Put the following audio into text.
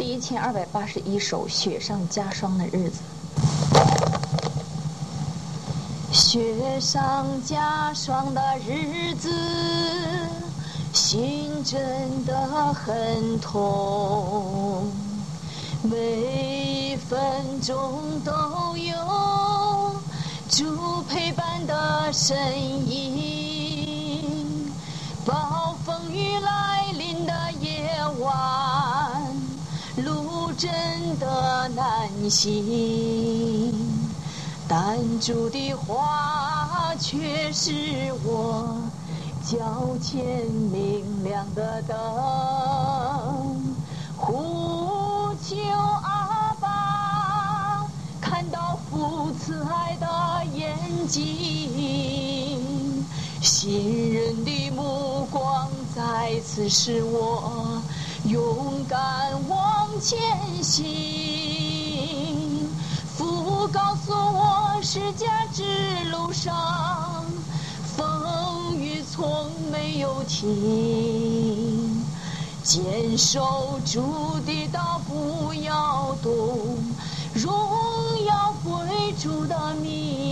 第1281首《雪上加霜的日子》。雪上加霜的日子，心真的很痛，每分钟都有主陪伴的身影。暴风雨来临的夜晚，路真的难行，但主的话却是我脚前明亮的灯。呼求阿爸，看到父慈爱的眼睛，信任的目光再次使我勇敢往前行。父告诉我，释迦之路上风雨从没有停，坚守主的道不要动，荣耀归主的名。